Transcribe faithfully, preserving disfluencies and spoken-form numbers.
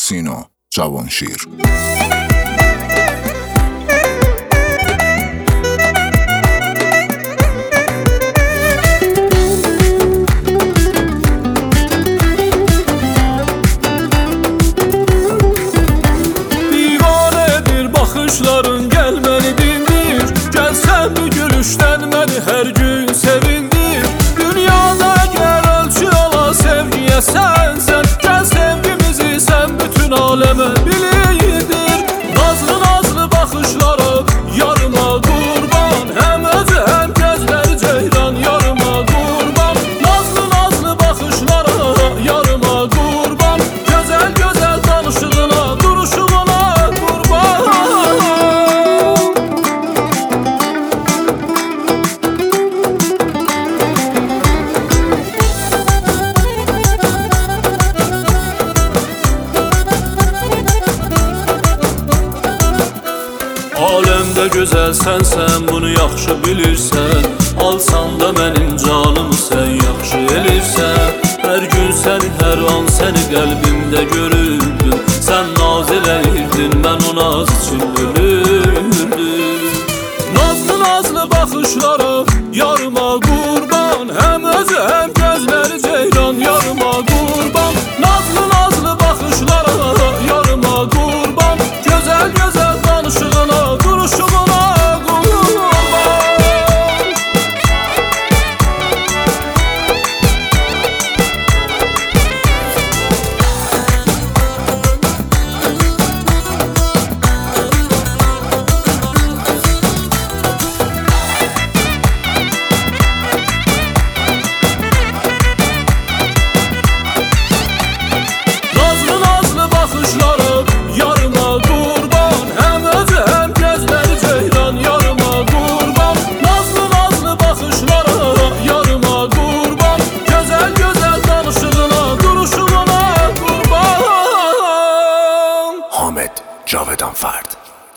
Sino Cavanşir. Bakışların gel məni dindir, gəl sən bu gülüşdən məni hər gün sevindir. Dünyada gəl ölçü ola sevgiyə sənsən, gəl sevgimizi sən bütün aləmə bilirdir. Nazlı nazlı baxışlara yarıma qurban, həm özü həm gözləri ceyran yarıma qurban. Nazlı nazlı baxışlara yarıma qurban, gözəl gözəl danışığına duruşuna qurban. Aləmdə gözəl sənsən, bunu yaxşı bilirsən. Alsan da mənim canımı sən yaxşı elirsən. Hər gün səni, hər an səni qəlbimdə görürdüm. Sən naz eləyirdin, mən o naz üçün ölürdüm. Nazlı nazlı baxışlara yarıma qurban, həm özü həm gözləri ceyran yarıma qurban. Nazlı nazlı baxışlara yarıma qurban, gözəl gözəl danışığına duruşuna qurban. Nazlı nazlı baxışlara yarıma qurban, həm özü həm gözləri ceyran yarıma qurban. Nazlı nazlı baxışlara yarıma qurban, gözəl gözəl danışığına duruşuna qurban. Hamed Cavedan Fard.